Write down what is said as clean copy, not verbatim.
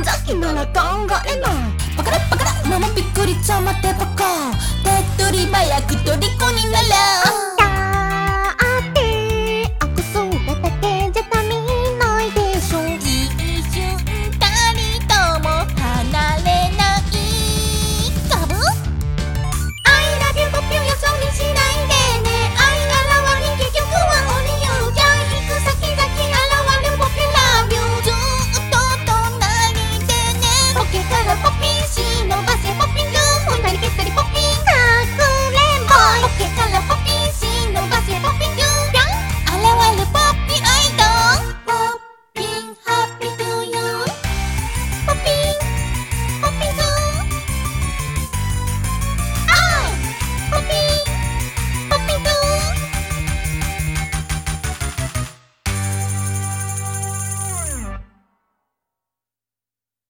先なら考えない。バカラバカラママびっくりちょ待ってバカ手っ取り早く虜になろう。